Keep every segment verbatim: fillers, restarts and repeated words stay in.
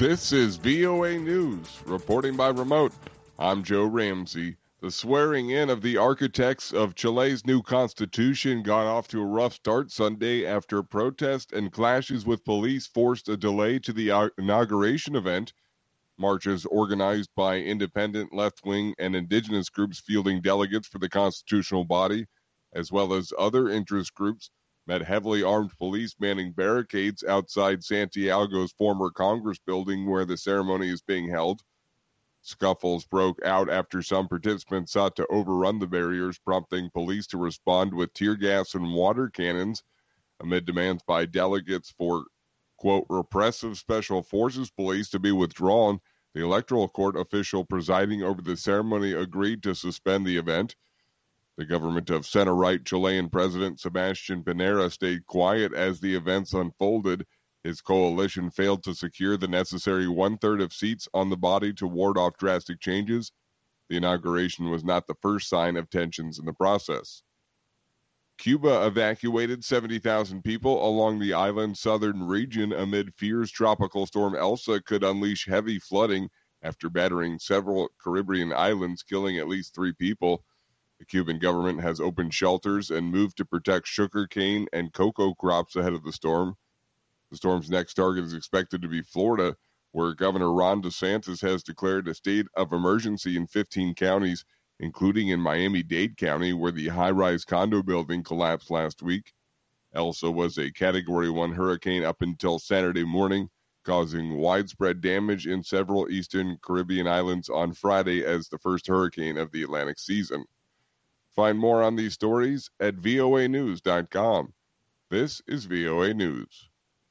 This is V O A News, reporting by remote. I'm Joe Ramsey. The swearing in of the architects of Chile's new constitution got off to a rough start Sunday after protests and clashes with police forced a delay to the inauguration event. Marches organized by independent, left-wing, and indigenous groups fielding delegates for the constitutional body, as well as other interest groups, met heavily armed police manning barricades outside Santiago's former Congress building where the ceremony is being held. Scuffles broke out after some participants sought to overrun the barriers, prompting police to respond with tear gas and water cannons amid demands by delegates for, quote, repressive special forces police to be withdrawn. The electoral court official presiding over the ceremony agreed to suspend the event. The government of center-right Chilean President Sebastián Piñera stayed quiet as the events unfolded. His coalition failed to secure the necessary one-third of seats on the body to ward off drastic changes. The inauguration was not the first sign of tensions in the process. Cuba evacuated seventy thousand people along the island's southern region amid fears Tropical Storm Elsa could unleash heavy flooding after battering several Caribbean islands, killing at least three people. The Cuban government has opened shelters and moved to protect sugarcane and cocoa crops ahead of the storm. The storm's next target is expected to be Florida, where Governor Ron DeSantis has declared a state of emergency in fifteen counties, including in Miami-Dade County, where the high-rise condo building collapsed last week. Elsa was a Category one hurricane up until Saturday morning, causing widespread damage in several eastern Caribbean islands on Friday as the first hurricane of the Atlantic season. Find more on these stories at V O A news dot com. This is V O A News.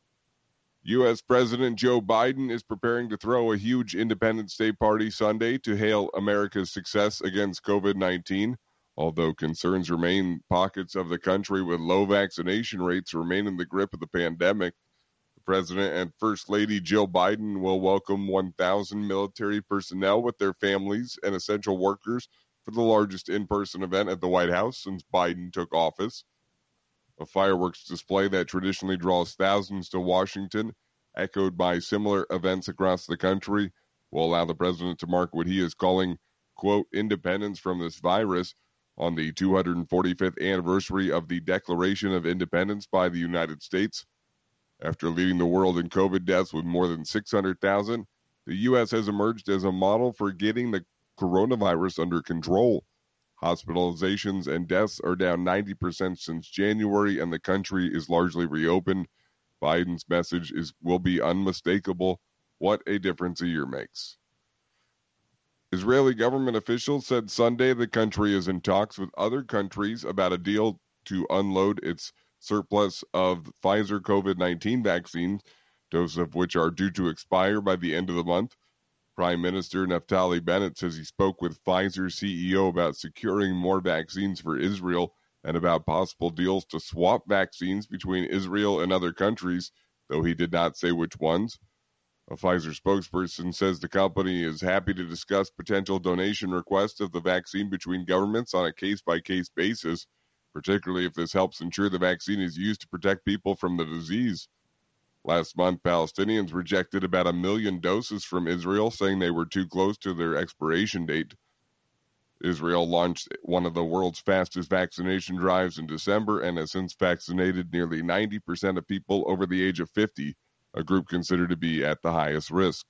U S. President Joe Biden is preparing to throw a huge Independence Day party Sunday to hail America's success against covid nineteen. Although concerns remain, pockets of the country with low vaccination rates remain in the grip of the pandemic. The President and First Lady Jill Biden will welcome one thousand military personnel with their families and essential workers for the largest in-person event at the White House since Biden took office. A fireworks display that traditionally draws thousands to Washington, echoed by similar events across the country, will allow the president to mark what he is calling, quote, independence from this virus on the two hundred forty-fifth anniversary of the Declaration of Independence by the United States. After leading the world in COVID deaths with more than six hundred thousand, the U S has emerged as a model for getting the coronavirus under control. Hospitalizations and deaths are down ninety percent since January, and the country is largely reopened. Biden's message is will be unmistakable. What a difference a year makes. Israeli government officials said Sunday the country is in talks with other countries about a deal to unload its surplus of Pfizer covid nineteen vaccines, doses of which are due to expire by the end of the month. Prime Minister Naftali Bennett says he spoke with Pfizer C E O about securing more vaccines for Israel and about possible deals to swap vaccines between Israel and other countries, though he did not say which ones. A Pfizer spokesperson says the company is happy to discuss potential donation requests of the vaccine between governments on a case-by-case basis, particularly if this helps ensure the vaccine is used to protect people from the disease. Last month, Palestinians rejected about a million doses from Israel, saying they were too close to their expiration date. Israel launched one of the world's fastest vaccination drives in December and has since vaccinated nearly ninety percent of people over the age of fifty, a group considered to be at the highest risk.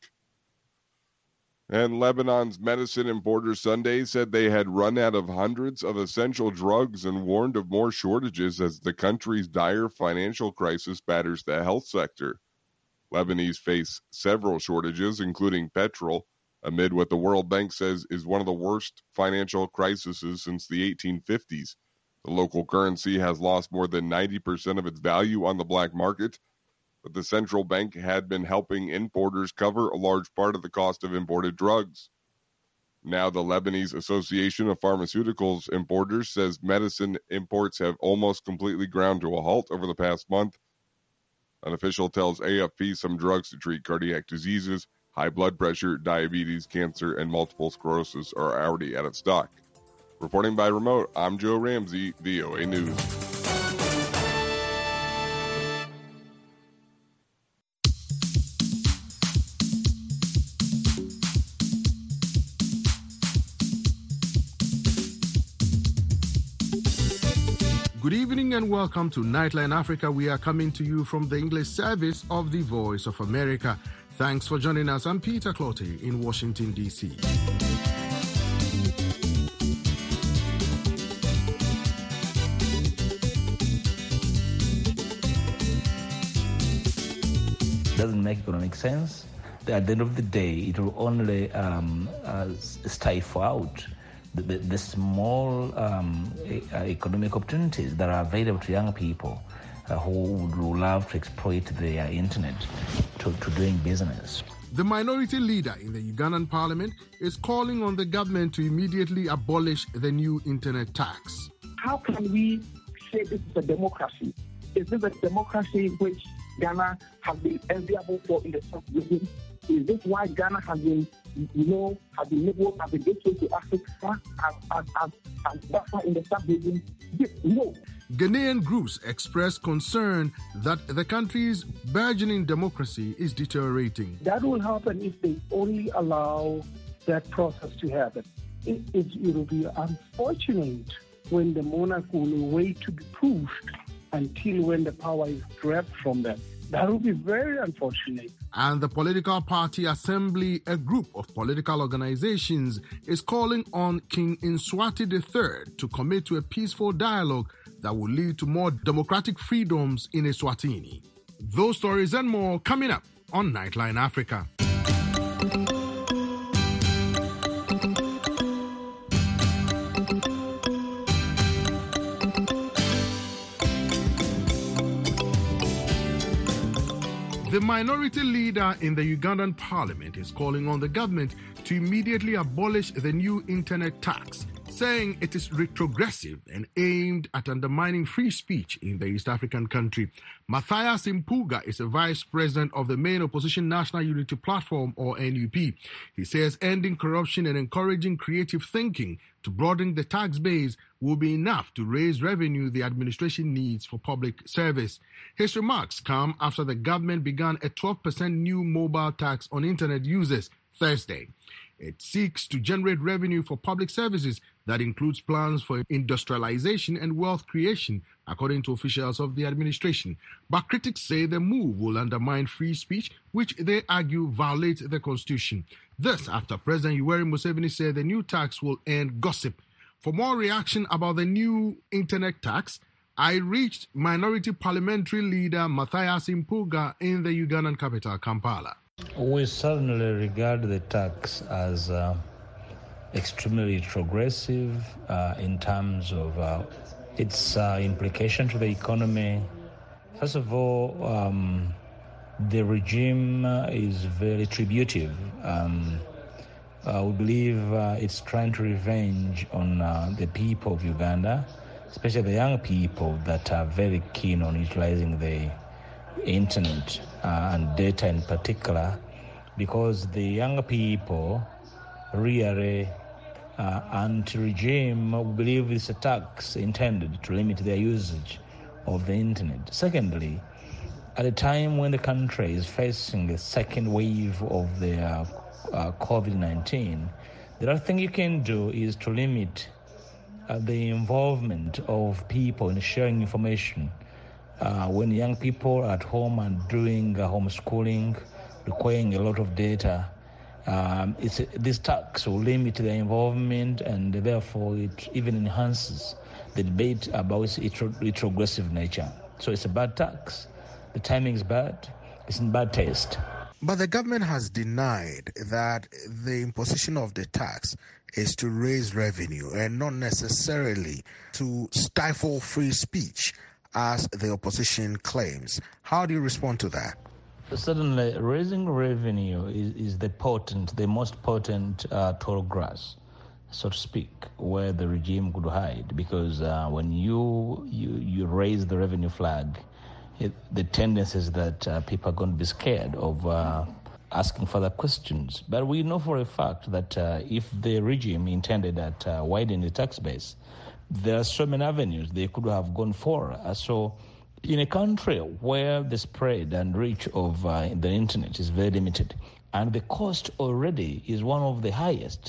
And Lebanon's medicine importer Sunday said they had run out of hundreds of essential drugs and warned of more shortages as the country's dire financial crisis batters the health sector. Lebanese face several shortages, including petrol, amid what the World Bank says is one of the worst financial crises since the eighteen fifties. The local currency has lost more than ninety percent of its value on the black market, but the central bank had been helping importers cover a large part of the cost of imported drugs. Now the Lebanese Association of Pharmaceuticals Importers says medicine imports have almost completely ground to a halt over the past month. An official tells A F P some drugs to treat cardiac diseases, high blood pressure, diabetes, cancer, and multiple sclerosis are already out of stock. Reporting by remote, I'm Joe Ramsey, V O A News. Good evening and welcome to Nightline Africa. We are coming to you from the English service of the Voice of America. Thanks for joining us. I'm Peter Clottey in Washington, D C Doesn't make economic sense. At the end of the day, it will only um, uh, stifle out the, the, the small um, e- economic opportunities that are available to young people uh, who would love to exploit their internet to, to doing business. The minority leader in the Ugandan parliament is calling on the government to immediately abolish the new internet tax. How can we say this is a democracy? Is this a democracy which Ghana has been enviable for in the South region? Is this why Ghana has been, you know, has been labeled as a gateway to Africa, as, as, as, as buffer in the South region? Yes, no. Ghanaian groups expressed concern that the country's burgeoning democracy is deteriorating. That will happen if they only allow that process to happen. It, it, it will be unfortunate when the monarch will wait to be pushed until when the power is grabbed from them. That will be very unfortunate. And the Political Party Assembly, a group of political organizations, is calling on King Nswati the third to commit to a peaceful dialogue that will lead to more democratic freedoms in Eswatini. Those stories and more coming up on Nightline Africa. The minority leader in the Ugandan parliament is calling on the government to immediately abolish the new internet tax, saying it is retrogressive and aimed at undermining free speech in the East African country. Matthias Impuga is a vice president of the main opposition National Unity Platform, or N U P. He says ending corruption and encouraging creative thinking to broaden the tax base will be enough to raise revenue the administration needs for public service. His remarks come after the government began a twelve percent new mobile tax on internet users Thursday. It seeks to generate revenue for public services that includes plans for industrialization and wealth creation, according to officials of the administration. But critics say the move will undermine free speech, which they argue violates the constitution. This after President Yoweri Museveni said the new tax will end gossip. For more reaction about the new internet tax, I reached minority parliamentary leader Matthias Impuga in the Ugandan capital, Kampala. We certainly regard the tax as uh, extremely retrogressive uh, in terms of uh, its uh, implication to the economy. First of all, um, the regime uh, is very retributive. Um, uh, we believe uh, it's trying to revenge on uh, the people of Uganda, especially the young people that are very keen on utilizing the internet uh, and data in particular, because the young people really uh, anti-regime believe it's a tax intended to limit their usage of the internet. Secondly, at a time when the country is facing a second wave of the uh, uh, COVID nineteen, the other thing you can do is to limit uh, the involvement of people in sharing information. Uh, when young people are at home and doing uh, homeschooling, requiring a lot of data, um, it's, this tax will limit their involvement, and therefore it even enhances the debate about its retrogressive nature. So it's a bad tax. The timing is bad. It's in bad taste. But the government has denied that the imposition of the tax is to raise revenue and not necessarily to stifle free speech, as the opposition claims. How do you respond to that? Certainly, raising revenue is, is the potent, the most potent uh, tall grass, so to speak, where the regime could hide. Because uh, when you, you you raise the revenue flag, it, the tendency is that uh, people are going to be scared of uh, asking further questions. But we know for a fact that uh, if the regime intended at uh, widening the tax base, there are so many avenues they could have gone for. Uh, so in a country where the spread and reach of uh, the internet is very limited, and the cost already is one of the highest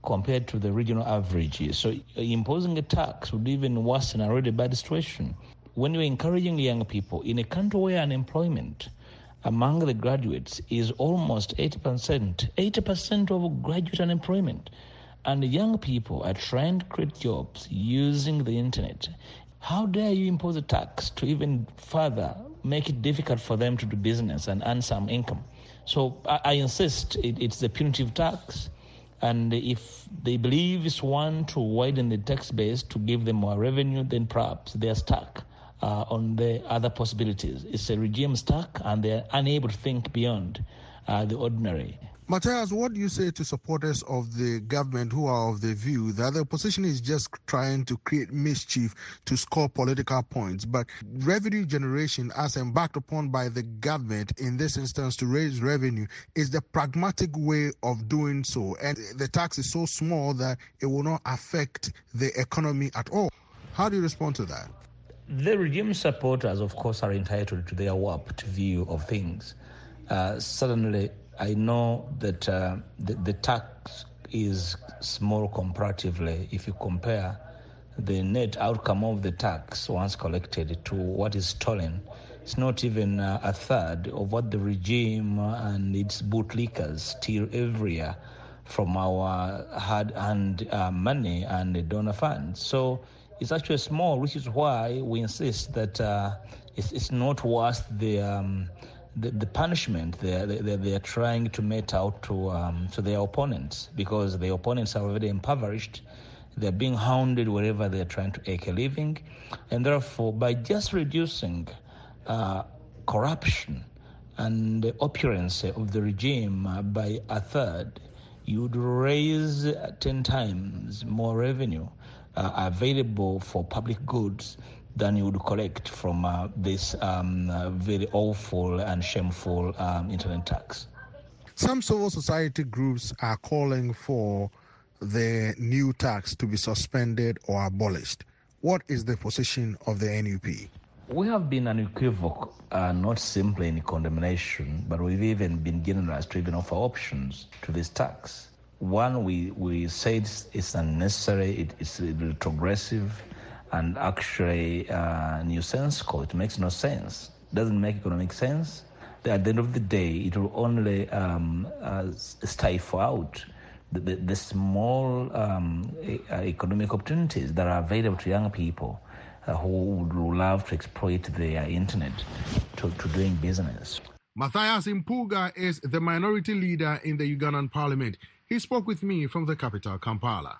compared to the regional averages. So imposing a tax would even worsen an already bad situation. When you're encouraging young people in a country where unemployment among the graduates is almost eighty percent, eighty percent of graduate unemployment, and young people are trying to create jobs using the internet, how dare you impose a tax to even further make it difficult for them to do business and earn some income? So I, I insist it, it's the punitive tax. And if they believe it's one to widen the tax base to give them more revenue, then perhaps they're stuck uh, on the other possibilities. It's a regime stuck, and they're unable to think beyond uh, the ordinary. Matthias, what do you say to supporters of the government who are of the view that the opposition is just trying to create mischief to score political points, but revenue generation as embarked upon by the government in this instance to raise revenue is the pragmatic way of doing so, and the tax is so small that it will not affect the economy at all? How do you respond to that? The regime supporters, of course, are entitled to their warped view of things. Uh, certainly, I know that uh, the, the tax is small comparatively if you compare the net outcome of the tax once collected to what is stolen. It's not even uh, a third of what the regime and its bootlickers steal every year from our hard-earned uh, money and the donor funds. So it's actually small, which is why we insist that uh, it's, it's not worth the... Um, The, the punishment they they they are trying to mete out to um, to their opponents, because the opponents are already impoverished. They're being hounded wherever they're trying to make a living, and therefore by just reducing uh, corruption and the opulence of the regime uh, by a third, you'd raise ten times more revenue uh, available for public goods than you would collect from uh, this um, uh, very awful and shameful um, internet tax. Some civil society groups are calling for the new tax to be suspended or abolished. What is the position of the N U P? We have been unequivocal, uh, not simply in condemnation, but we've even been generous to even offer options to this tax. One, we, we said it's unnecessary, it, it's retrogressive, and actually uh, nonsensical. It makes no sense. It doesn't make economic sense. At the end of the day, it will only um, uh, stifle out the, the, the small um, economic opportunities that are available to young people uh, who would love to exploit their internet to, to doing business. Matthias Impuga is the minority leader in the Ugandan parliament. He spoke with me from the capital, Kampala.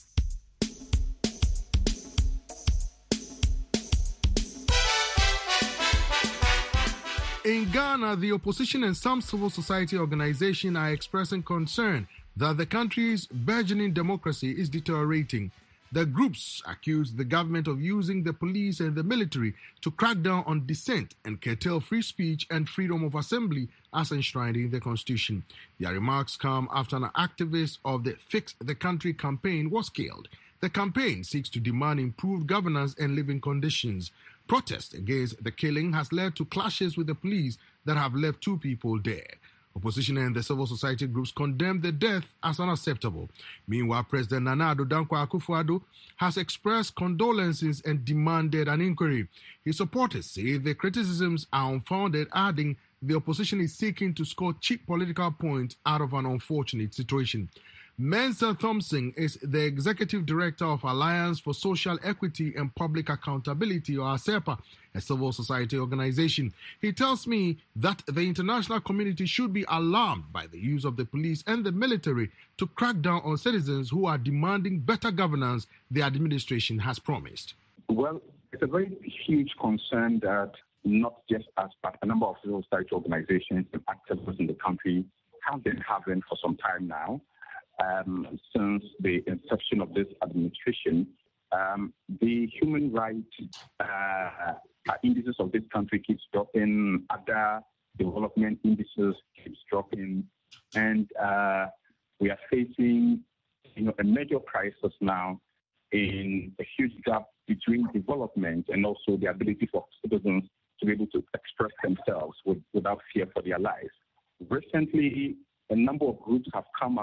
In Ghana, the opposition and some civil society organizations are expressing concern that the country's burgeoning democracy is deteriorating. The groups accuse the government of using the police and the military to crack down on dissent and curtail free speech and freedom of assembly as enshrined in the Constitution. Their remarks come after an activist of the Fix the Country campaign was killed. The campaign seeks to demand improved governance and living conditions. Protest against the killing has led to clashes with the police that have left two people dead. Opposition and the civil society groups condemn the death as unacceptable. Meanwhile, President Nana Addo Dankwa Akufo-Addo has expressed condolences and demanded an inquiry. His supporters say the criticisms are unfounded, adding the opposition is seeking to score cheap political points out of an unfortunate situation. Mensa Thompson is the Executive Director of Alliance for Social Equity and Public Accountability, or ASEPA, a civil society organization. He tells me that the international community should be alarmed by the use of the police and the military to crack down on citizens who are demanding better governance the administration has promised. Well, it's a very huge concern that not just us, but a number of civil society organizations and activists in the country have been having for some time now. Um, since the inception of this administration, um, the human rights uh, indices of this country keeps dropping, other development indices keeps dropping, and uh, we are facing, you know, a major crisis now in a huge gap between development and also the ability for citizens to be able to express themselves with, without fear for their lives. Recently, a number of groups have come up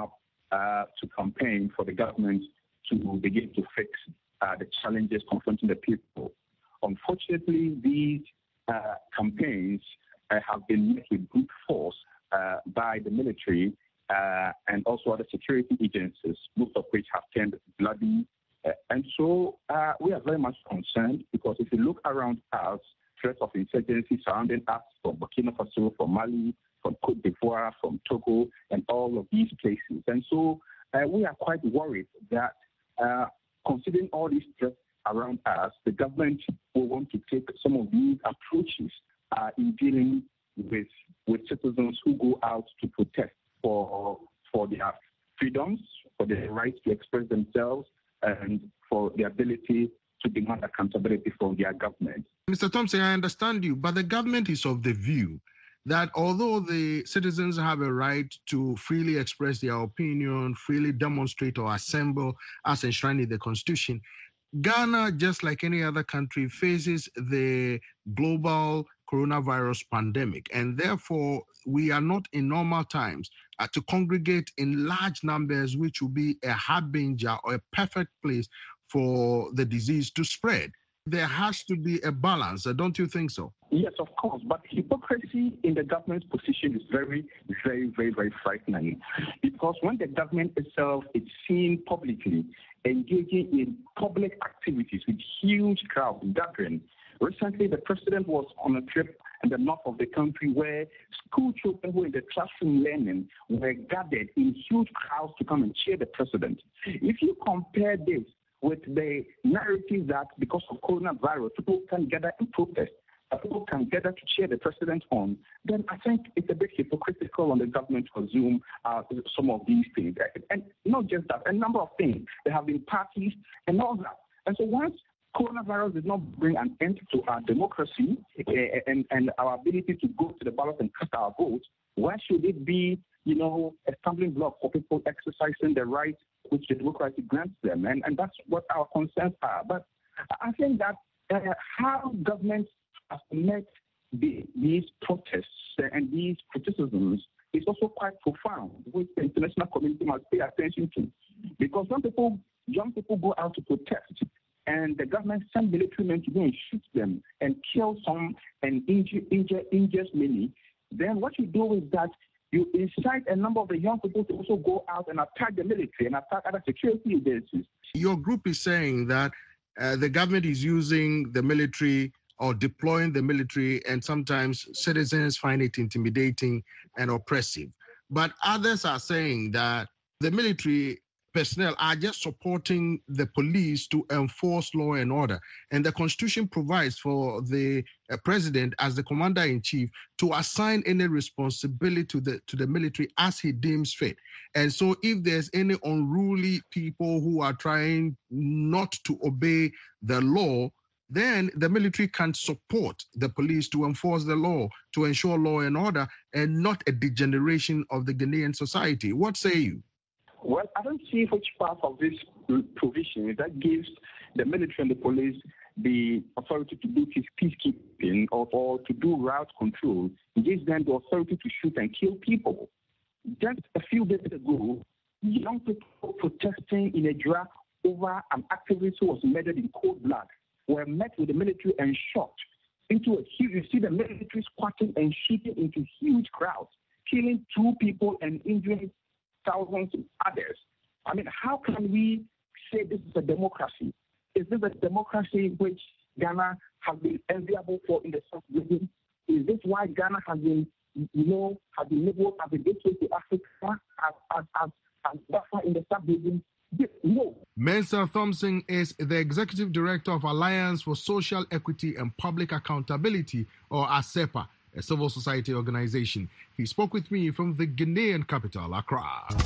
uh, to campaign for the government to begin to fix uh, the challenges confronting the people. Unfortunately, these uh, campaigns uh, have been met with brute force uh, by the military uh, and also other security agencies, most of which have turned bloody. Uh, and so uh, we are very much concerned because if you look around us, threats of insurgency surrounding us from Burkina Faso, from Mali, from Cote d'Ivoire, from Togo, and all of these places. And so uh, we are quite worried that uh, considering all these threats around us, the government will want to take some of these approaches uh, in dealing with, with citizens who go out to protest for, for their freedoms, for their right to express themselves, and for the ability to demand accountability from their government. Mister Thompson, I understand you, but the government is of the view that although the citizens have a right to freely express their opinion, freely demonstrate or assemble as enshrined in the Constitution, Ghana, just like any other country, faces the global coronavirus pandemic, and therefore we are not in normal times uh, to congregate in large numbers, which will be a harbinger or a perfect place for the disease to spread. There has to be a balance, uh, don't you think so? Yes, of course, but hypocrisy in the government's position is very, very, very, very frightening, because when the government itself is seen publicly engaging in public activities with huge crowds gathering. Recently, the president was on a trip in the north of the country where school children who were in the classroom learning were gathered in huge crowds to come and cheer the president. If you compare this with the narrative that because of coronavirus, people can gather and protest, that people can gather to cheer the president on, then I think it's a bit hypocritical on the government to assume uh, some of these things. And not just that, a number of things. There have been parties and all that. And so once coronavirus did not bring an end to our democracy uh, and, and our ability to go to the ballot and cast our votes, why should it be, you know, a stumbling block for people exercising the right which the democracy grants them? And, and that's what our concerns are. But I think that uh, how governments have met the, these protests and these criticisms is also quite profound, which the international community must pay attention to. Because when people, young people go out to protest, and the government sends military men to go and shoot them and kill some and injure, injure, injure many, then what you do is that you incite a number of the young people to also go out and attack the military and attack other security agencies. Your group is saying that uh, the government is using the military or deploying the military, and sometimes citizens find it intimidating and oppressive. But others are saying that the military personnel are just supporting the police to enforce law and order. And the Constitution provides for the uh, president as the commander-in-chief to assign any responsibility to the, to the military as he deems fit. And so if there's any unruly people who are trying not to obey the law, then the military can support the police to enforce the law, to ensure law and order, and not a degeneration of the Ghanaian society. What say you? Well, I don't see which part of this provision that gives the military and the police the authority to do peacekeeping or, or to do route control. It gives them the authority to shoot and kill people. Just a few days ago, young people protesting in a draft over an activist who was murdered in cold blood were met with the military and shot into a huge, you see the military squatting and shooting into huge crowds, killing two people and injuring thousands of others. I mean, how can we say this is a democracy? Is this a democracy which Ghana has been enviable for in the South region? Is this why Ghana has been, you know, has been labeled as a gateway to Africa, as as as, as buffer in the South region? No. Mensa Thompson is the Executive Director of Alliance for Social Equity and Public Accountability, or ASEPA, a civil society organization. He spoke with me from the Ghanaian capital, Accra.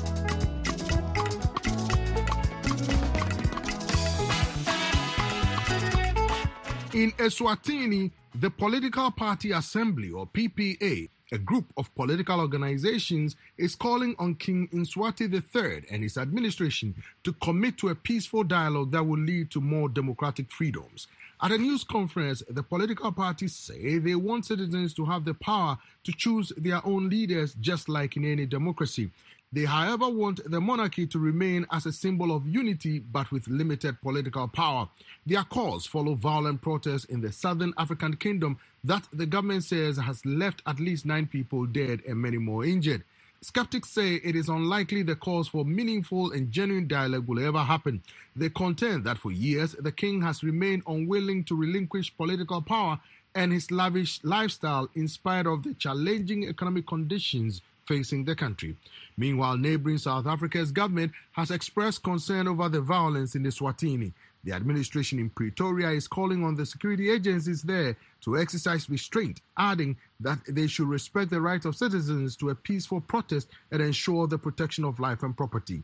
In Eswatini, the Political Party Assembly, or P P A, a group of political organizations, is calling on King Mswati the third and his administration to commit to a peaceful dialogue that will lead to more democratic freedoms. At a news conference, the political parties say they want citizens to have the power to choose their own leaders, just like in any democracy. They, however, want the monarchy to remain as a symbol of unity, but with limited political power. Their calls follow violent protests in the Southern African Kingdom that the government says has left at least nine people dead and many more injured. Skeptics say it is unlikely the calls for meaningful and genuine dialogue will ever happen. They contend that for years, the king has remained unwilling to relinquish political power and his lavish lifestyle in spite of the challenging economic conditions facing the country. Meanwhile, neighboring South Africa's government has expressed concern over the violence in the Eswatini. The administration in Pretoria is calling on the security agencies there to exercise restraint, adding that they should respect the right of citizens to a peaceful protest and ensure the protection of life and property.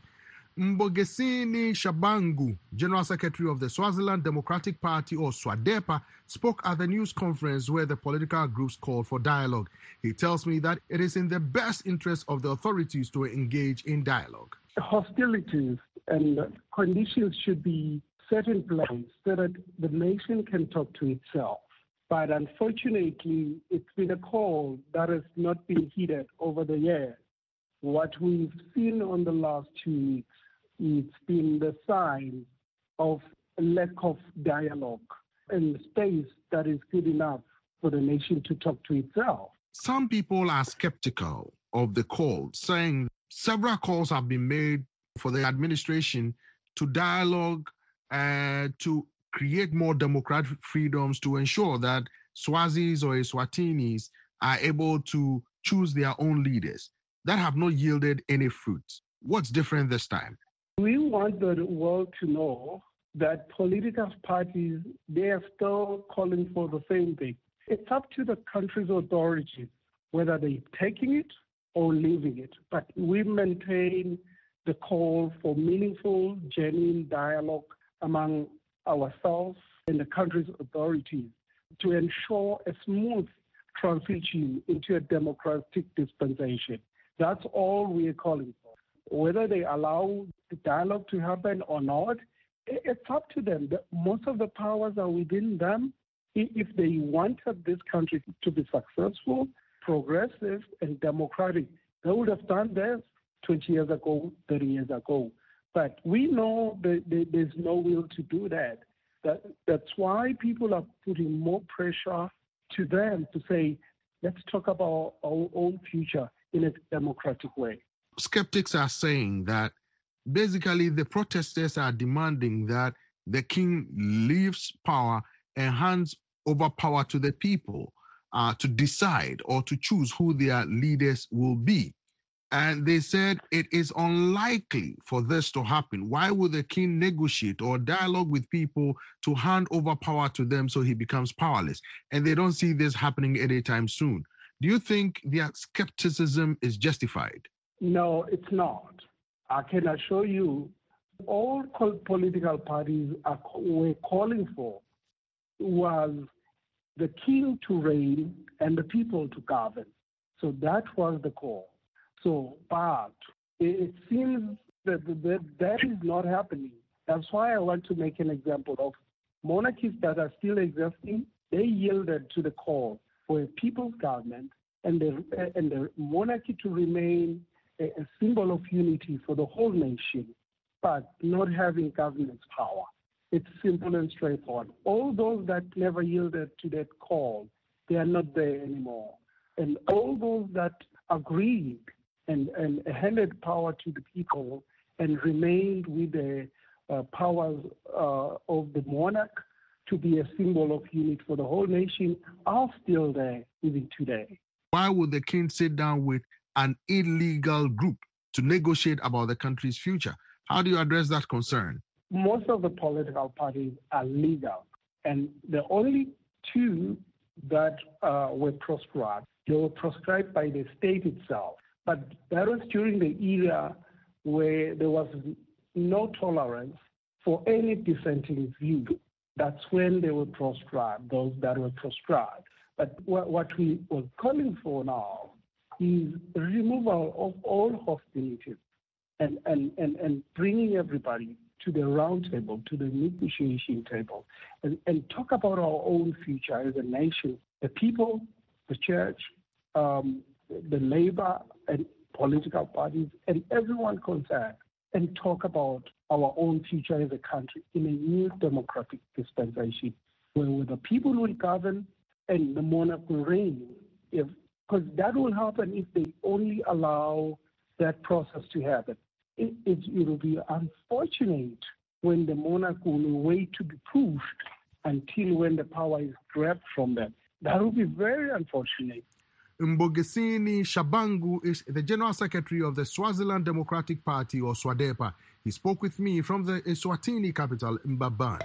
Mbogesini Shabangu, General Secretary of the Swaziland Democratic Party, or SWADEPA, spoke at the news conference where the political groups called for dialogue. He tells me that it is in the best interest of the authorities to engage in dialogue. Hostilities and conditions should be set in place so that the nation can talk to itself. But unfortunately, it's been a call that has not been heeded over the years. What we've seen on the last two weeks, it's been the sign of a lack of dialogue and space that is good enough for the nation to talk to itself. Some people are skeptical of the call, saying several calls have been made for the administration to dialogue uh, to create more democratic freedoms to ensure that Swazis or Eswatinis are able to choose their own leaders that have not yielded any fruit. What's different this time? We want the world to know that political parties, they are still calling for the same thing. It's up to the country's authorities whether they're taking it or leaving it. But we maintain the call for meaningful, genuine dialogue among ourselves and the country's authorities to ensure a smooth transition into a democratic dispensation. That's all we are calling for. Whether they allow the dialogue to happen or not, it's up to them. Most of the powers are within them. If they wanted this country to be successful, progressive, and democratic, they would have done this twenty years ago, thirty years ago. But we know that there's no will to do that. that. That's why people are putting more pressure to them to say, let's talk about our own future in a democratic way. Skeptics are saying that basically the protesters are demanding that the king leaves power and hands over power to the people uh, to decide or to choose who their leaders will be. And they said it is unlikely for this to happen. Why would the king negotiate or dialogue with people to hand over power to them so he becomes powerless? And they don't see this happening anytime soon. Do you think their skepticism is justified? No, it's not. I can assure you, all political parties are, were calling for was the king to reign and the people to govern. So that was the call. So, but it seems that, that that is not happening. That's why I want to make an example of monarchies that are still existing. They yielded to the call for a people's government and the, and the monarchy to remain a, a symbol of unity for the whole nation, but not having governance power. It's simple and straightforward. All those that never yielded to that call, they are not there anymore. And all those that agreed and, and handed power to the people and remained with the uh, powers uh, of the monarch to be a symbol of unity for the whole nation are still there even today. Why would the king sit down with an illegal group to negotiate about the country's future? How do you address that concern? Most of the political parties are legal, and the only two that uh, were proscribed, they were proscribed by the state itself. But that was during the era where there was no tolerance for any dissenting view. That's when they were proscribed, those that were proscribed. But what, what we were calling for now is removal of all hostilities and, and, and, and bringing everybody to the round table, to the negotiation table, and, and talk about our own future as a nation, the people, the church, um, the labor and political parties, and everyone concerned, and talk about our own future as a country in a new democratic dispensation where, where the people will govern and the monarch will reign. If because that will happen if they only allow that process to happen. It, it, it will be unfortunate when the monarch will wait to be pushed until when the power is grabbed from them. That will be very unfortunate. Mbogesini Shabangu is the General Secretary of the Swaziland Democratic Party, or SWADEPA. He spoke with me from the Eswatini capital, Mbabane.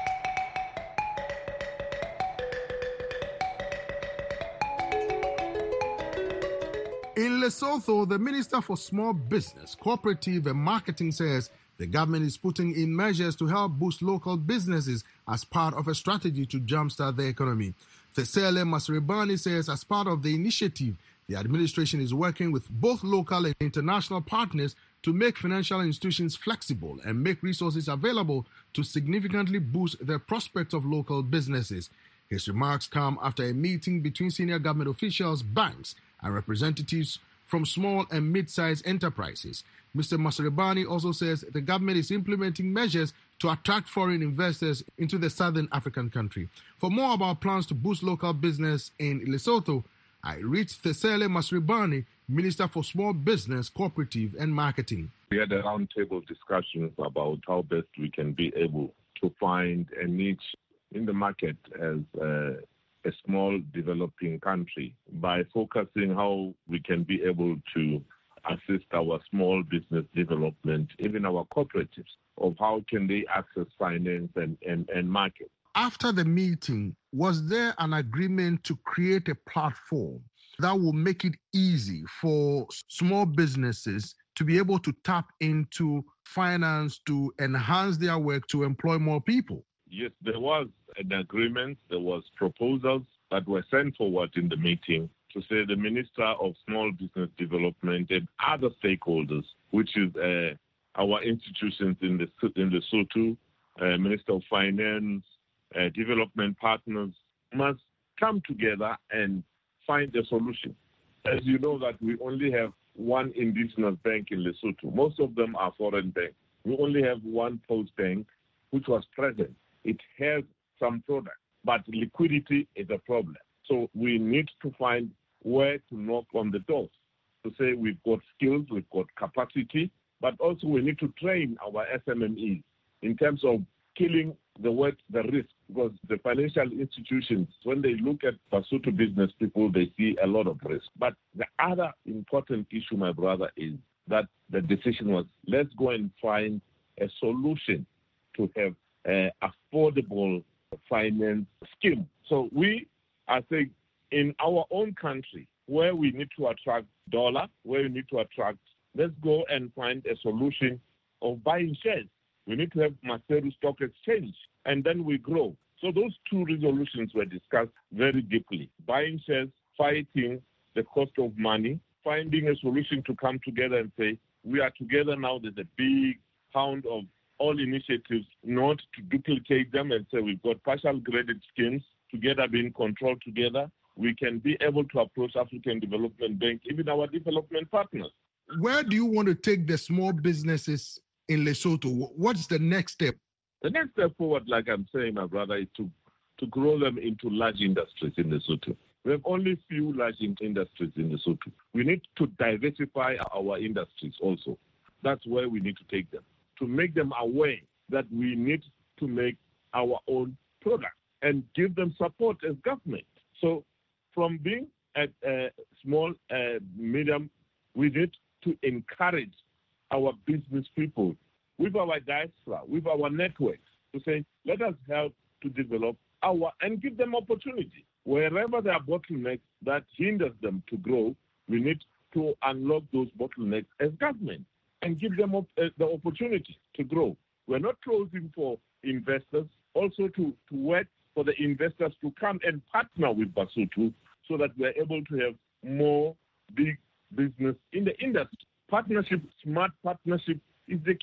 In Lesotho, the Minister for Small Business, Cooperative and Marketing says the government is putting in measures to help boost local businesses as part of a strategy to jumpstart the economy. Thesele Masrebani says as part of the initiative, the administration is working with both local and international partners to make financial institutions flexible and make resources available to significantly boost the prospects of local businesses. His remarks come after a meeting between senior government officials, banks, and representatives from small and mid-sized enterprises. Mister Masrebani also says the government is implementing measures to attract foreign investors into the southern African country. For more about plans to boost local business in Lesotho, I reached Thesele Masrebani, Minister for Small Business, Cooperative and Marketing. We had a roundtable discussion about how best we can be able to find a niche in the market as a a small developing country by focusing how we can be able to assist our small business development, even our cooperatives, of how can they access finance and, and, and market. After the meeting, was there an agreement to create a platform that will make it easy for small businesses to be able to tap into finance to enhance their work to employ more people? Yes, there was an agreement, there was proposals that were sent forward in the meeting to say the Minister of Small Business Development and other stakeholders, which is uh, our institutions in the in Lesotho, uh, Minister of Finance, uh, development partners, must come together and find a solution. As you know that we only have one indigenous bank in Lesotho. Most of them are foreign banks. We only have one post bank, which was present. It has some product, but liquidity is a problem. So we need to find where to knock on the doors to say we've got skills, we've got capacity, but also we need to train our S M M Es in terms of killing the word, the risk, because the financial institutions, when they look at Basotho business people, they see a lot of risk. But the other important issue, my brother, is that the decision was, let's go and find a solution to have Uh, affordable finance scheme. So we are saying in our own country, where we need to attract dollar, where we need to attract, let's go and find a solution of buying shares. We need to have Maseru Stock Exchange, and then we grow. So those two resolutions were discussed very deeply. Buying shares, fighting the cost of money, finding a solution to come together and say, we are together now, there's a big pound of all initiatives, not to duplicate them and say we've got partial graded schemes together being controlled together. We can be able to approach African Development Bank, even our development partners. Where do you want to take the small businesses in Lesotho? What's the next step? The next step forward, like I'm saying, my brother, is to, to grow them into large industries in Lesotho. We have only few large industries in Lesotho. We need to diversify our industries also. That's where we need to take them, to make them aware that we need to make our own product and give them support as government. So from being at uh, small, uh, medium, we need to encourage our business people with our diaspora, with our networks, to say, let us help to develop our, and give them opportunity. Wherever there are bottlenecks that hinders them to grow, we need to unlock those bottlenecks as government and give them op- uh, the opportunity to grow. We're not closing for investors, also to, to work for the investors to come and partner with Basotho so that we're able to have more big business in the industry. Partnership, smart partnership is the key.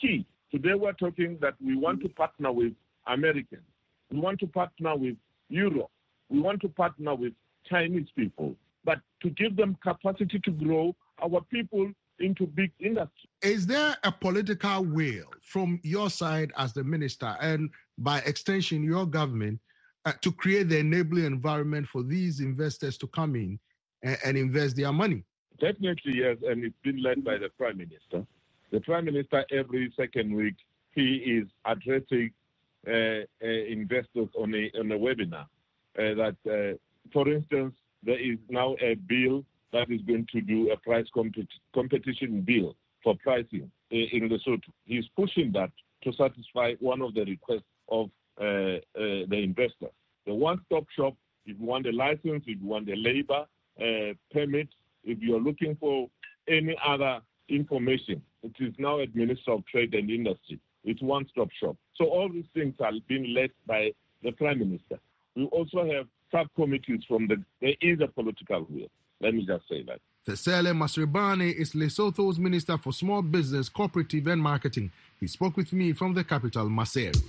Today we're talking that we want to partner with Americans. We want to partner with Europe. We want to partner with Chinese people. But to give them capacity to grow our people into big industry. Is there a political will from your side as the minister and by extension your government uh, to create the enabling environment for these investors to come in and, and invest their money? Definitely, yes, and it's been led by the Prime Minister. The Prime Minister, every second week, he is addressing uh, uh, investors on a, on a webinar. Uh, that, uh, for instance, there is now a bill that is going to do a price compet- competition bill for pricing uh, in Lesotho. He's pushing that to satisfy one of the requests of uh, uh, the investors. The one-stop shop, if you want a license, if you want a labor uh, permit, if you're looking for any other information, it is now at Minister of Trade and Industry. It's one-stop shop. So all these things are being led by the Prime Minister. We also have subcommittees from the, there is a political will. Let me just say that. Thesele Masrebane is Lesotho's Minister for Small Business, Cooperative and Marketing. He spoke with me from the capital, Maseru.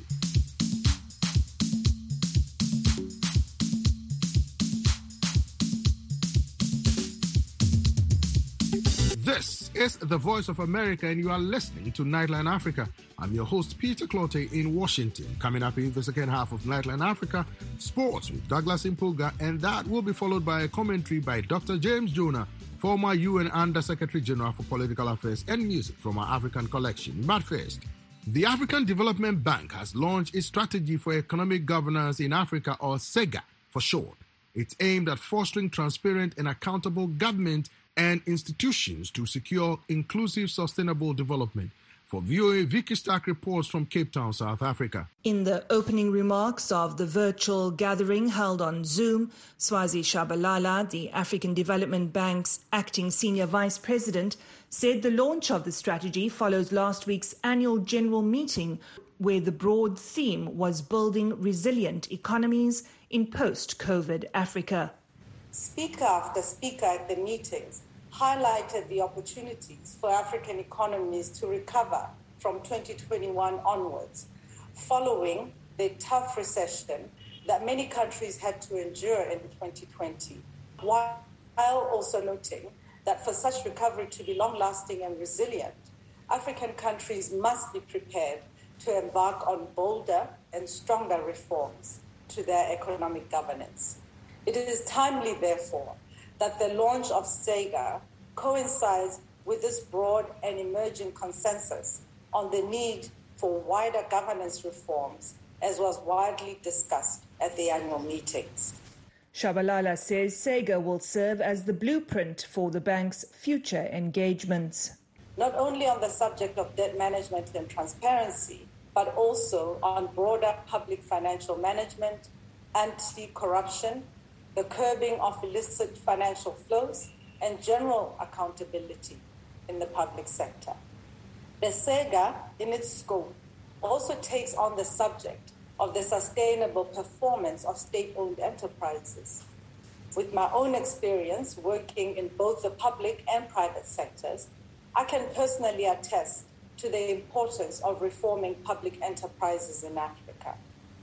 This is the Voice of America, and you are listening to Nightline Africa. I'm your host, Peter Clottey in Washington. Coming up in the second half of Nightline Africa, sports with Douglas Impulga, and that will be followed by a commentary by Doctor James Jonah, former U N Under-Secretary General for Political Affairs and Music from our African collection. But first, the African Development Bank has launched its Strategy for Economic Governance in Africa, or SEGA for short. It's aimed at fostering transparent and accountable government and institutions to secure inclusive, sustainable development. For V O A, Vicky Stark reports from Cape Town, South Africa. In the opening remarks of the virtual gathering held on Zoom, Swazi Shabalala, the African Development Bank's acting senior vice president, said the launch of the strategy follows last week's annual general meeting, where the broad theme was building resilient economies in post-COVID Africa. Speaker after speaker at the meetings highlighted the opportunities for African economies to recover from twenty twenty-one onwards, following the tough recession that many countries had to endure in twenty twenty, while also noting that for such recovery to be long-lasting and resilient, African countries must be prepared to embark on bolder and stronger reforms to their economic governance. It is timely, therefore, that the launch of SEGA coincides with this broad and emerging consensus on the need for wider governance reforms, as was widely discussed at the annual meetings. Shabalala says SEGA will serve as the blueprint for the bank's future engagements. Not only on the subject of debt management and transparency, but also on broader public financial management, anti-corruption, the curbing of illicit financial flows, and general accountability in the public sector. The SEGA, in its scope, also takes on the subject of the sustainable performance of state-owned enterprises. With my own experience working in both the public and private sectors, I can personally attest to the importance of reforming public enterprises in Africa.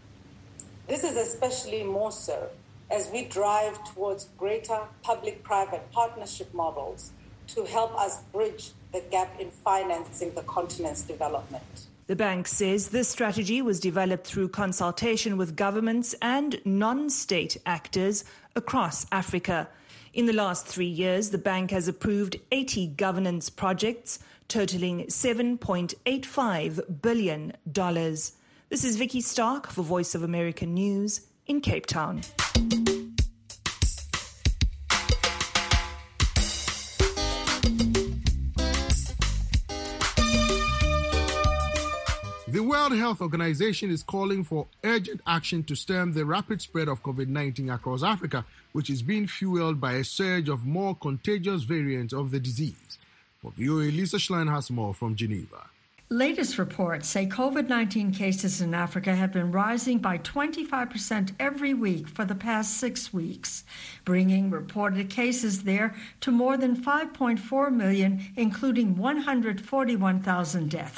This is especially more so as we drive towards greater public-private partnership models to help us bridge the gap in financing the continent's development. The bank says this strategy was developed through consultation with governments and non-state actors across Africa. In the last three years, the bank has approved eighty governance projects totaling seven point eight five billion dollars. This is Vicky Stark for Voice of America News in Cape Town. The World Health Organization is calling for urgent action to stem the rapid spread of COVID nineteen across Africa, which is being fueled by a surge of more contagious variants of the disease. For V O A, Lisa Schlein has more from Geneva. Latest reports say COVID nineteen cases in Africa have been rising by twenty-five percent every week for the past six weeks, bringing reported cases there to more than five point four million, including one hundred forty-one thousand deaths.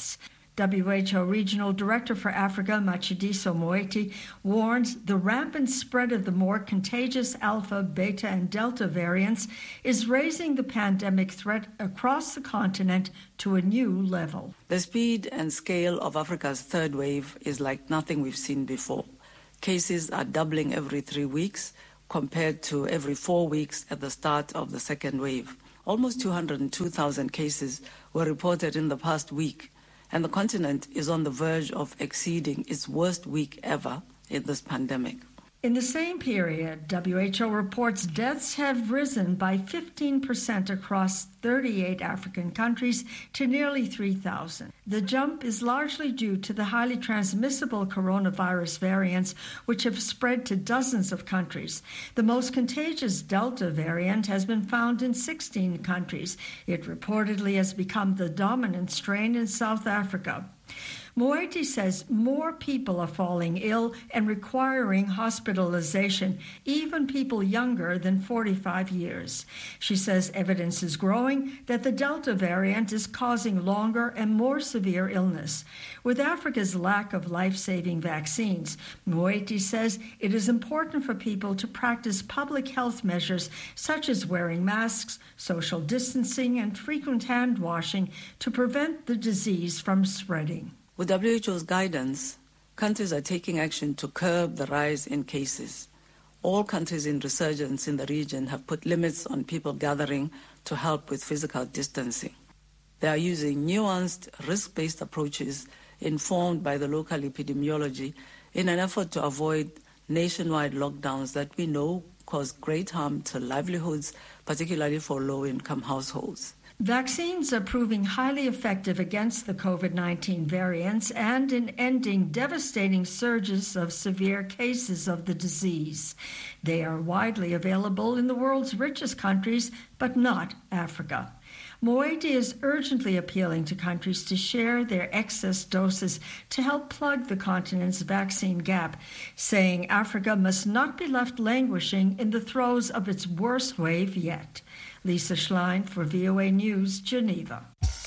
W H O Regional Director for Africa, Matshidiso Moeti, warns the rampant spread of the more contagious Alpha, Beta, and Delta variants is raising the pandemic threat across the continent to a new level. The speed and scale of Africa's third wave is like nothing we've seen before. Cases are doubling every three weeks compared to every four weeks at the start of the second wave. Almost two hundred two thousand cases were reported in the past week, and the continent is on the verge of exceeding its worst week ever in this pandemic. In the same period, W H O reports deaths have risen by fifteen percent across thirty-eight African countries to nearly three thousand. The jump is largely due to the highly transmissible coronavirus variants, which have spread to dozens of countries. The most contagious Delta variant has been found in sixteen countries. It reportedly has become the dominant strain in South Africa. Moeti says more people are falling ill and requiring hospitalization, even people younger than forty-five years. She says evidence is growing that the Delta variant is causing longer and more severe illness. With Africa's lack of life-saving vaccines, Moeti says it is important for people to practice public health measures such as wearing masks, social distancing, and frequent hand washing to prevent the disease from spreading. With W H O's guidance, countries are taking action to curb the rise in cases. All countries in resurgence in the region have put limits on people gathering to help with physical distancing. They are using nuanced, risk-based approaches informed by the local epidemiology in an effort to avoid nationwide lockdowns that we know cause great harm to livelihoods, particularly for low-income households. Vaccines are proving highly effective against the COVID nineteen variants and in ending devastating surges of severe cases of the disease. They are widely available in the world's richest countries, but not Africa. Moeti is urgently appealing to countries to share their excess doses to help plug the continent's vaccine gap, saying Africa must not be left languishing in the throes of its worst wave yet. Lisa Schlein for V O A News, Geneva.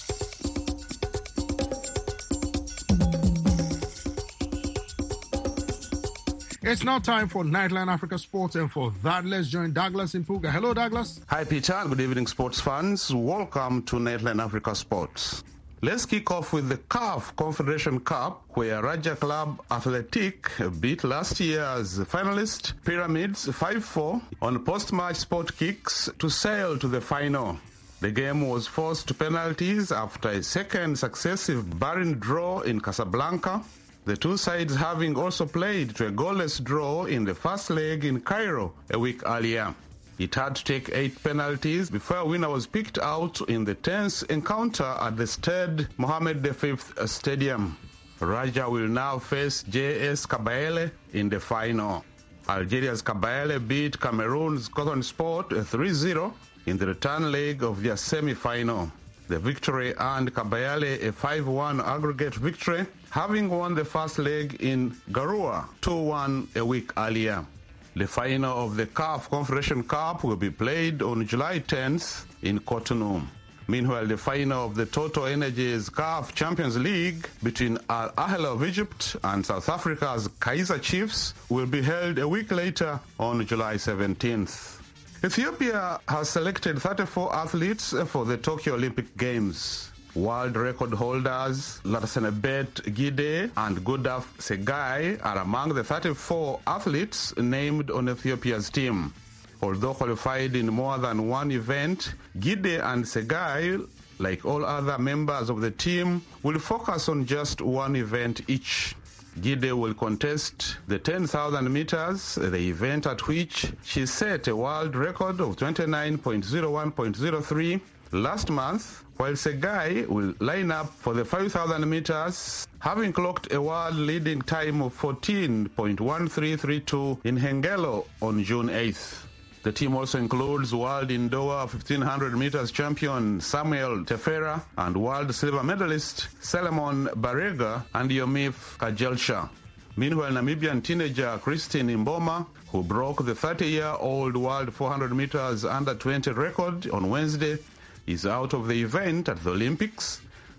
It's now time for Nightline Africa Sports, and for that, let's join Douglas Impuga. Hello, Douglas. Hi, Peter. Good evening, sports fans. Welcome to Nightline Africa Sports. Let's kick off with the C A F Confederation Cup, where Raja Club Athletic beat last year's finalist Pyramids five four on post-match sport kicks to sail to the final. The game was forced to penalties after a second successive barren draw in Casablanca, the two sides having also played to a goalless draw in the first leg in Cairo a week earlier. It had to take eight penalties before a winner was picked out in the tense encounter at the Stade Mohammed the fifth Stadium. Raja will now face J S Kabylie in the final. Algeria's Kabylie beat Cameroon's Cotton Sport three zero in the return leg of their semi-final. The victory earned Kabylie a five one aggregate victory, having won the first leg in Garoua two one a week earlier. The final of the C A F Confederation Cup will be played on July tenth in Cotonou. Meanwhile, the final of the Total Energies C A F Champions League between Al Ahly of Egypt and South Africa's Kaizer Chiefs will be held a week later on July seventeenth. Ethiopia has selected thirty-four athletes for the Tokyo Olympic Games. World record holders Latsenebet Gide and Gudaf Segai are among the thirty-four athletes named on Ethiopia's team. Although qualified in more than one event, Gide and Segai, like all other members of the team, will focus on just one event each. Gide will contest the ten thousand meters, the event at which she set a world record of twenty-nine point oh one point oh three last month, while Segai will line up for the five thousand meters, having clocked a world leading time of fourteen point one three three two in Hengelo on June eighth. The team also includes world indoor fifteen hundred meters champion Samuel Tefera and world silver medalist Solomon Barega and Yomif Kajelsha. Meanwhile, Namibian teenager Christine Mboma, who broke the thirty-year-old world four hundred meters under twenty record on Wednesday, is out of the event at the Olympics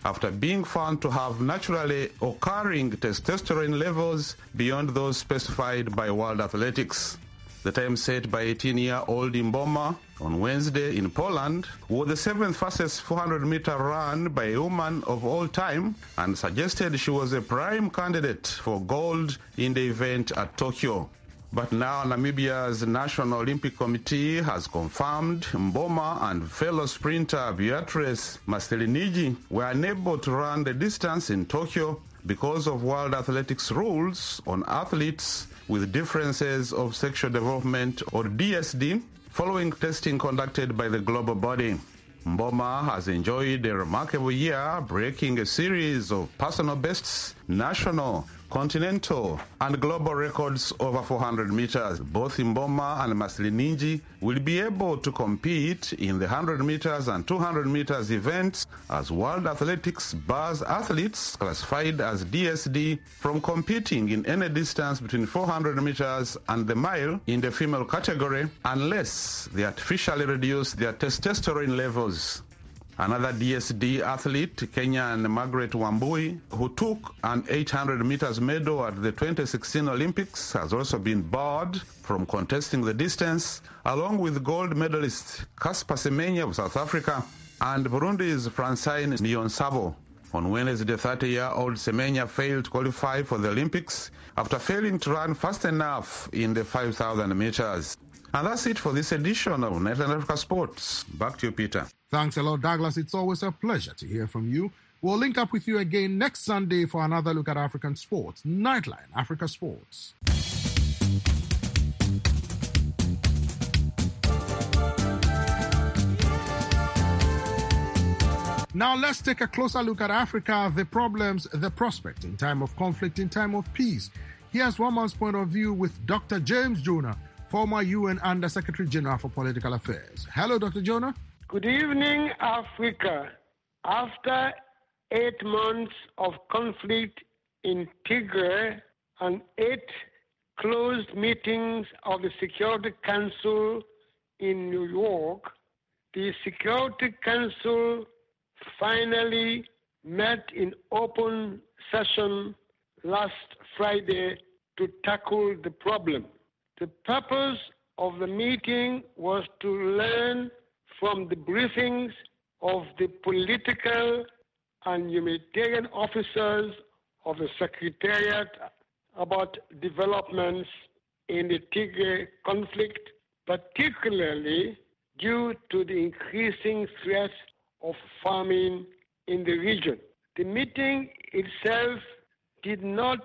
after being found to have naturally occurring testosterone levels beyond those specified by World Athletics. The time set by eighteen-year-old Mboma on Wednesday in Poland was the seventh fastest four hundred meter run by a woman of all time and suggested she was a prime candidate for gold in the event at Tokyo. But now Namibia's National Olympic Committee has confirmed Mboma and fellow sprinter Beatrice Mastelinigi were unable to run the distance in Tokyo because of World Athletics rules on athletes with differences of sexual development, or D S D, following testing conducted by the global body. Mboma has enjoyed a remarkable year, breaking a series of personal bests, national, continental, and global records over four hundred meters. Both Mboma and Mastelinigi will be able to compete in the one hundred meters and two hundred meters events as World Athletics bars athletes classified as D S D from competing in any distance between four hundred meters and the mile in the female category unless they artificially reduce their testosterone levels. Another D S D athlete, Kenyan Margaret Wambui, who took an eight hundred meters medal at the twenty sixteen Olympics, has also been barred from contesting the distance, along with gold medalist Caspar Semenya of South Africa and Burundi's Francine Niyonsabo. On Wednesday, thirty-year-old Semenya failed to qualify for the Olympics after failing to run fast enough in the five thousand meters. And that's it for this edition of Nightline Africa Sports. Back to you, Peter. Thanks a lot, Douglas. It's always a pleasure to hear from you. We'll link up with you again next Sunday for another look at African sports. Nightline Africa Sports. Now let's take a closer look at Africa, the problems, the prospect in time of conflict, in time of peace. Here's one man's point of view with Doctor James Jonah, former U N Under-Secretary General for Political Affairs. Hello, Doctor Jonah. Good evening, Africa. After eight months of conflict in Tigray and eight closed meetings of the Security Council in New York, the Security Council finally met in open session last Friday to tackle the problem. The purpose of the meeting was to learn from the briefings of the political and humanitarian officers of the Secretariat about developments in the Tigray conflict, particularly due to the increasing threat of famine in the region. The meeting itself did not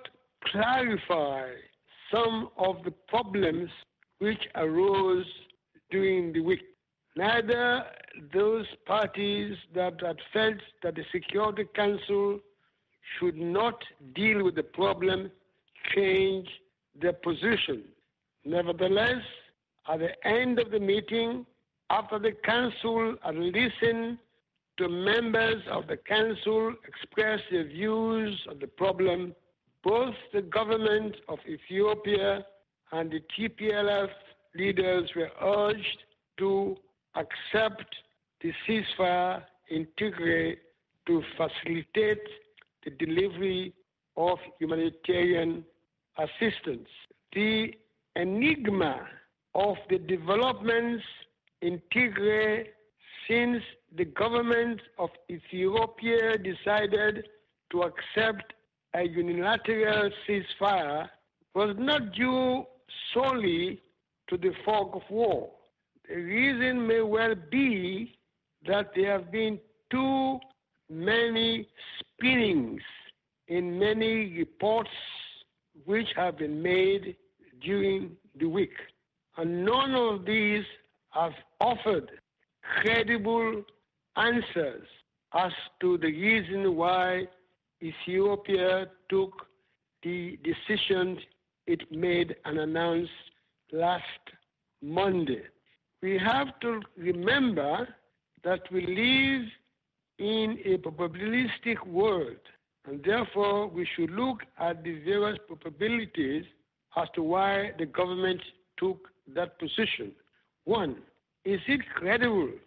clarify some of the problems which arose during the week. Neither those parties that had felt that the Security Council should not deal with the problem changed their position. Nevertheless, at the end of the meeting, after the Council had listened to members of the Council express their views on the problem, both the government of Ethiopia and the T P L F leaders were urged to accept the ceasefire in Tigray to facilitate the delivery of humanitarian assistance. The enigma of the developments in Tigray since the government of Ethiopia decided to accept a unilateral ceasefire was not due solely to the fog of war. The reason may well be that there have been too many spinnings in many reports which have been made during the week. And none of these have offered credible answers as to the reason why Ethiopia took the decision it made and announced last Monday. We have to remember that we live in a probabilistic world, and therefore we should look at the various probabilities as to why the government took that position. One, is it credible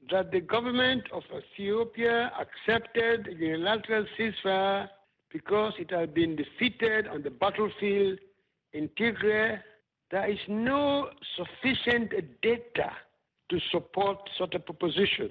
that the government of Ethiopia accepted the unilateral ceasefire because it had been defeated on the battlefield in Tigray. There is no sufficient data to support such a proposition,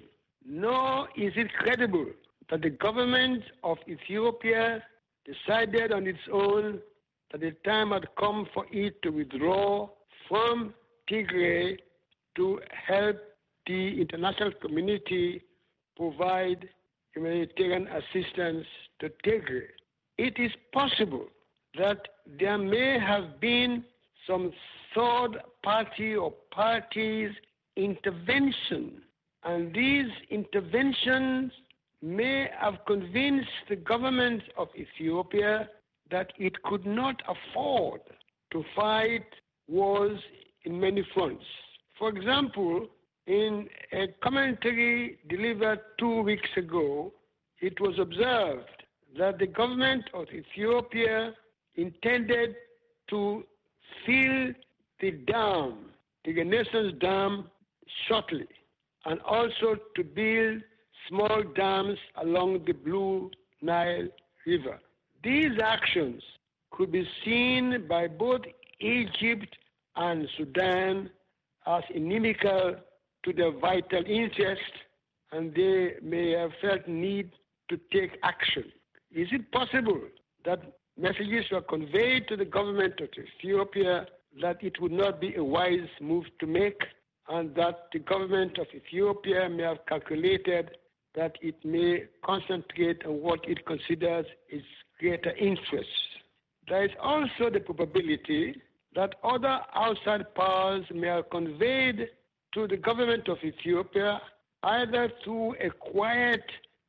nor is it credible that the government of Ethiopia decided on its own that the time had come for it to withdraw from Tigray to help the international community provide humanitarian assistance to Tigray. It is possible that there may have been some third party or parties intervention, and these interventions may have convinced the government of Ethiopia that it could not afford to fight wars in many fronts. For example, in a commentary delivered two weeks ago, it was observed that the government of Ethiopia intended to fill the dam, the Renaissance Dam, shortly, and also to build small dams along the Blue Nile River. These actions could be seen by both Egypt and Sudan as inimical to their vital interest, and they may have felt need to take action. Is it possible that messages were conveyed to the government of Ethiopia that it would not be a wise move to make, and that the government of Ethiopia may have calculated that it may concentrate on what it considers its greater interests? There is also the probability that other outside powers may have conveyed to the government of Ethiopia, either through a quiet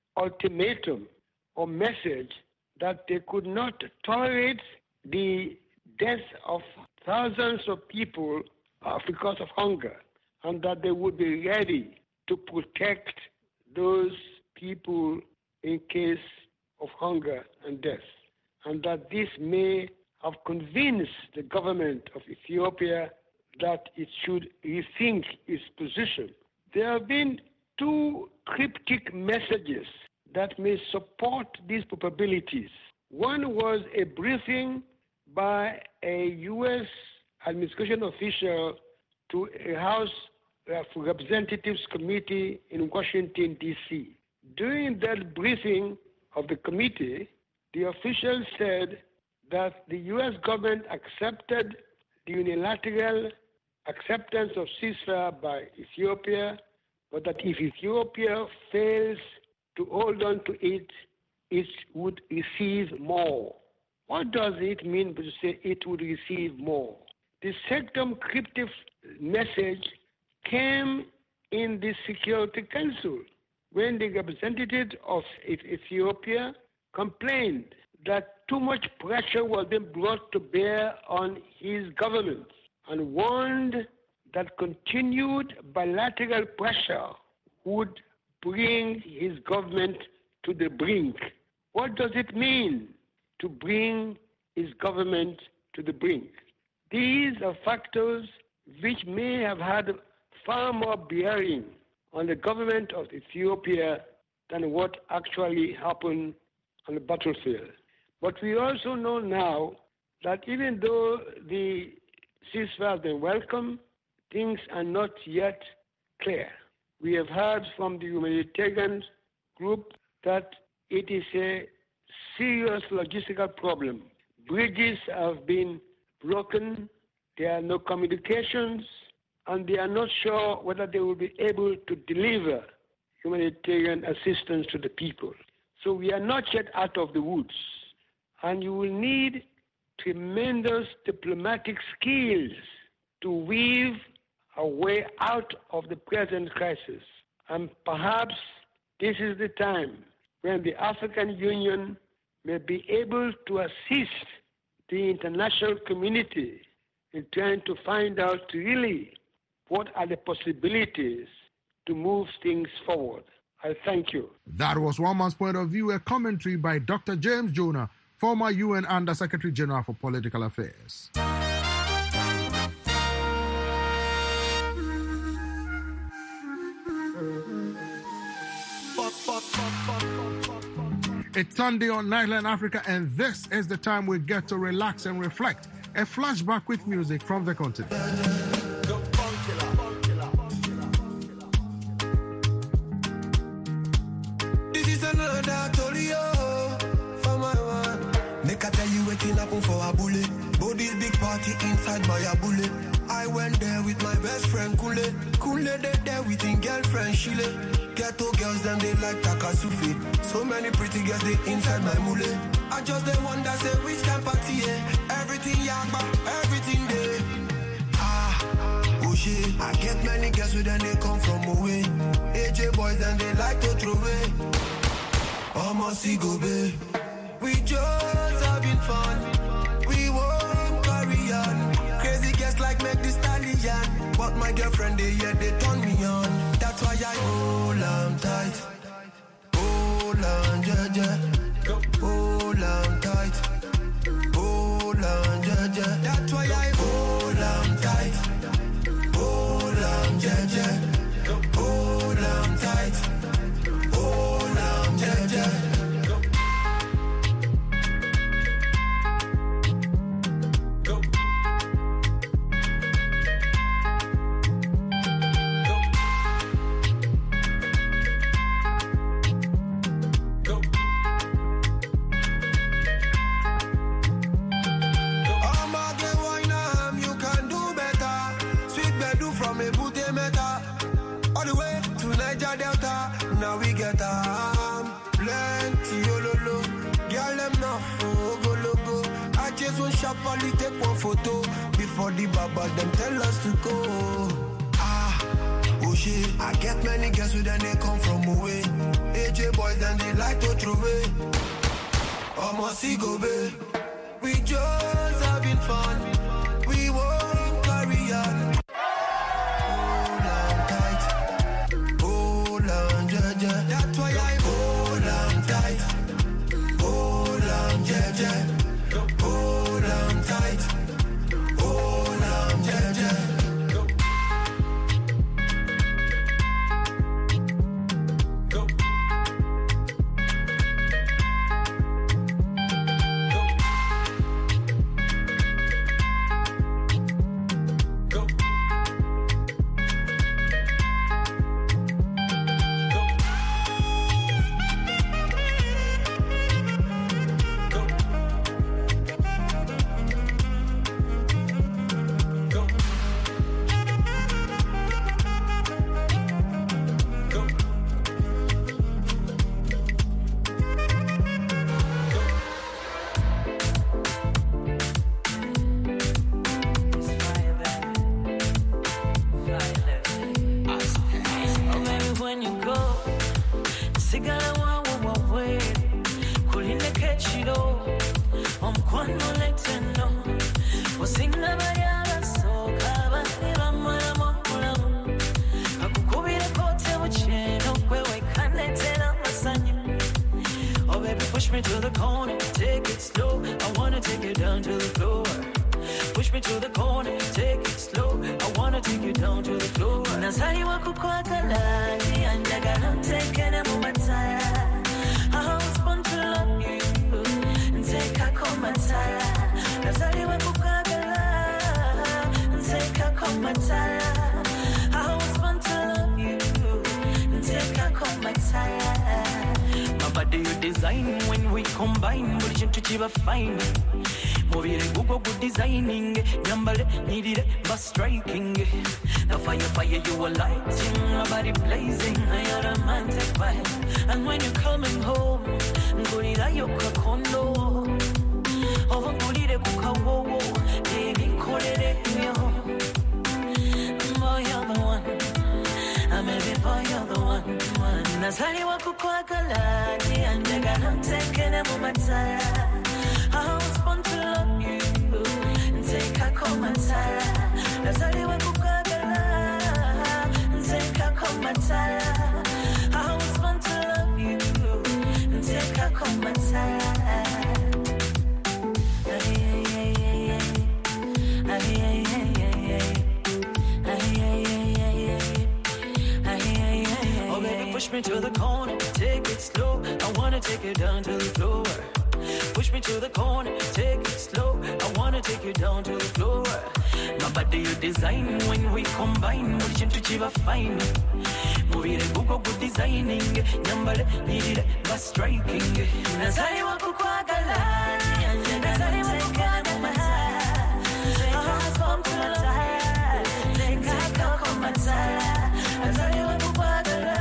ultimatum or message, that they could not tolerate the death of thousands of people uh, because of hunger, and that they would be ready to protect those people in case of hunger and death, and that this may have convinced the government of Ethiopia that it should rethink its position. There have been two cryptic messages that may support these probabilities. One was a briefing by a U S administration official to a House of Representatives committee in Washington, D C During that briefing of the committee, the official said that the U S government accepted the unilateral acceptance of ceasefire by Ethiopia, but that if Ethiopia fails to hold on to it, it would receive more. What does it mean to say it would receive more? The second cryptic message came in the Security Council when the representative of Ethiopia complained that too much pressure was being brought to bear on his government, and warned that continued bilateral pressure would bring his government to the brink. What does it mean to bring his government to the brink? These are factors which may have had far more bearing on the government of Ethiopia than what actually happened on the battlefield. But we also know now that even though the ceasefire has been welcome, things are not yet clear. We have heard from the humanitarian group that it is a serious logistical problem. Bridges have been broken, there are no communications, and they are not sure whether they will be able to deliver humanitarian assistance to the people. So we are not yet out of the woods, and you will need tremendous diplomatic skills to weave a way out of the present crisis. And perhaps this is the time when the African Union may be able to assist the international community in trying to find out really what are the possibilities to move things forward. I thank you. That was One Man's Point of View, a commentary by Doctor James Jonah, former U N Under Secretary General for Political Affairs. It's Sunday on Nightline Africa, and this is the time we get to relax and reflect. A flashback with music from the continent. This is another Tolio for my one. Make I tell you waiting happen for a bullet. Body's big party inside my bullet. I went there with my best friend Kule. Kule they there with his girlfriend Shile. Ghetto girls them they like Takasufi. So many pretty girls they inside my mule. I just the one that say which can party yeah. Everything yagba, everything there. Ah, oh shit. I get many girls who then they come from away. A J boys then they like to throw away. Almost see go babe. We just having fun. We won't carry on. Crazy girls like make this stallion. But my girlfriend they yeah they turn me on. That's why I hold on tight. Hold on, yeah, yeah. Hold on tight. Hold on, yeah, yeah. That's why I hold on tight. Hold on, yeah, yeah. Hold on tight. Hold on, yeah, yeah. Take one photo before the baba them tell us to go. Ah, oh shit. I get many girls who then they come from away. A J boys then they like to throw away. Almost see go babe. We just having fun. We won't carry on. Hold on tight. Hold on, yeah, yeah. That's why I hold on tight. Hold on, yeah, yeah. Hold on tight. Hold on, yeah, yeah. Go. Go. Push me to the corner, take it slow. I wanna take you down to the floor. Push me to the corner, take it slow. I wanna take you down to the floor. Nazaliwa kukwakala, andagala tekene mumataya. I was born to love you, take a komataya. Nazaliwa kukwakala, take a komataya. I was born to love you, take a komataya. Body you design when we combine, but you to fine. Movie Google good designing, Yambale needed but striking. The fire, fire you were lighting, my body blazing, you're a romantic vibe. And when you're coming home, Gurira yoka kondo, over Gurire Kukawo, baby, Kore yo. Boy, you're the one, I'm every boy, you're the one. Nazaliwa kukwakala, andagala tekene mumataya. I was born to love you, take a komataya. Nazaliwa kukwakala, take a komataya. I was born to love you, take a komataya. Push me to the corner, take it slow. I wanna wanna take you down to the floor. Push me to the corner, take it slow. I wanna take you down to the floor. My body you design when we combine. Moving to chiva fine. Movie the Google good designing. Nyambale need it, but striking. Nazari wako kwa galani. Nazari wako kwa galani. Take us home to the light. Take us home to the light. Nazari wako kwa galani.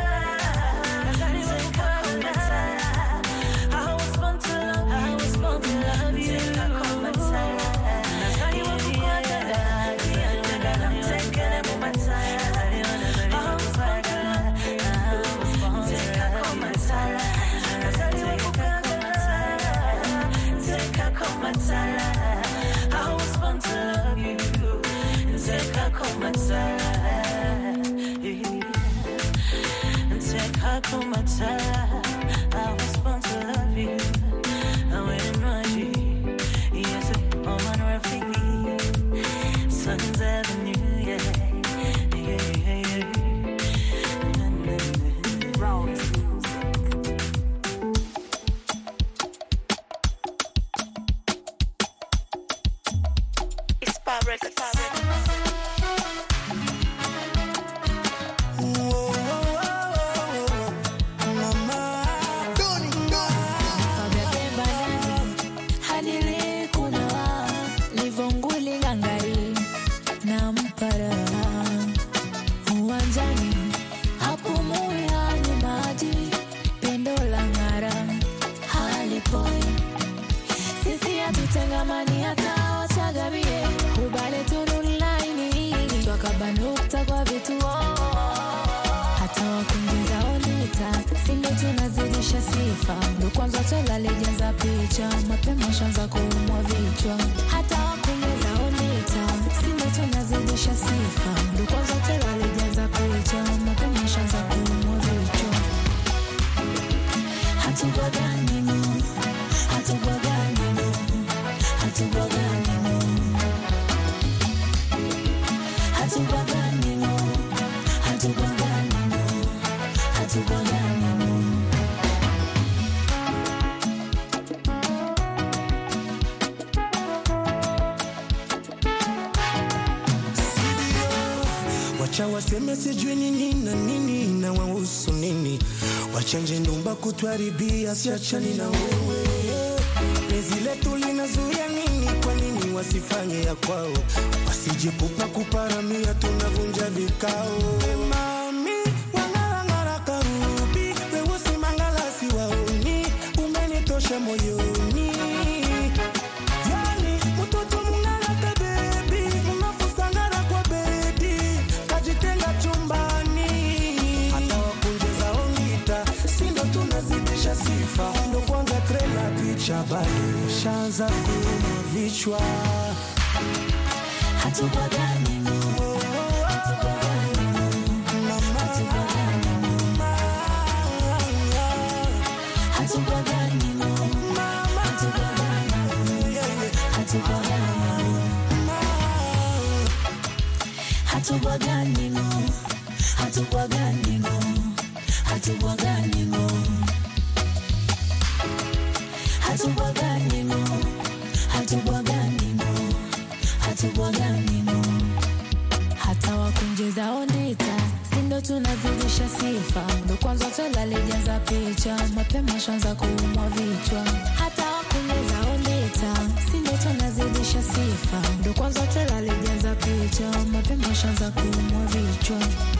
Waseme sijui nini na nini na wahusu nini, wachanje ndumba kutuharibia, siachani na wewe. Penzi letu linazuia nini? Kwa nini wasifanye ya kwao? Wasije kupa kuparamia, tunavunja vikao. Mami wangara ngara karubi, weusi mangala si waoni, umenitosha moyoni. Yani mtoto mungala baby, unafusangara kwa bedi, kajitenga chumbani. Hata wakunjeza ongita, sindo tunazidisha sifa. Ndo kwanza trela picha bali, shanza kuma vichwa. Hatubagani no, hatubagani no, hatubagani no, hatubagani no, hatubagani no, hatubagani no, hatubagani no, hatubagani no, hatubagani no, hatubagani no. Hata wakunjeza ondita, sindo tunazidisha sifa. Ndo kwanza tulale jaza picha, mapema shanza kuumwa vichwa. Hata wakunjeza ondita, sindo tunazidisha sifa. Ndo kwanza tulale jaza picha, mapema shanza kuumwa vichwa.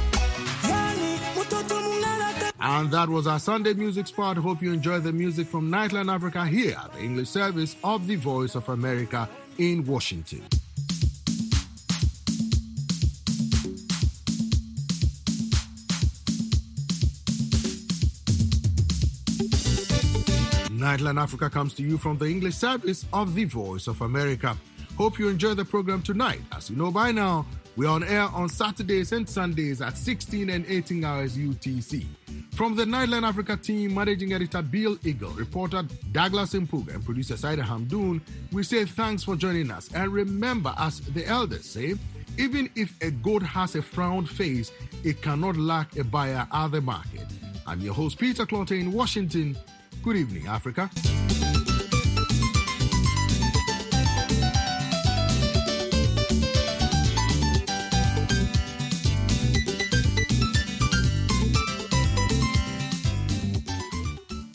And that was our Sunday music spot. Hope you enjoy the music from Nightline Africa here at the English service of the Voice of America in Washington. Nightline Africa comes to you from the English service of the Voice of America. Hope you enjoy the program tonight. As you know by now, we're on air on Saturdays and Sundays at sixteen and eighteen hours U T C. From the Nightline Africa team, Managing Editor Bill Eagle, reporter Douglas Mpuga, and producer Saida Hamdoun, we say thanks for joining us. And remember, as the elders say, even if a goat has a frowned face, it cannot lack a buyer at the market. I'm your host, Peter Clottey in Washington. Good evening, Africa.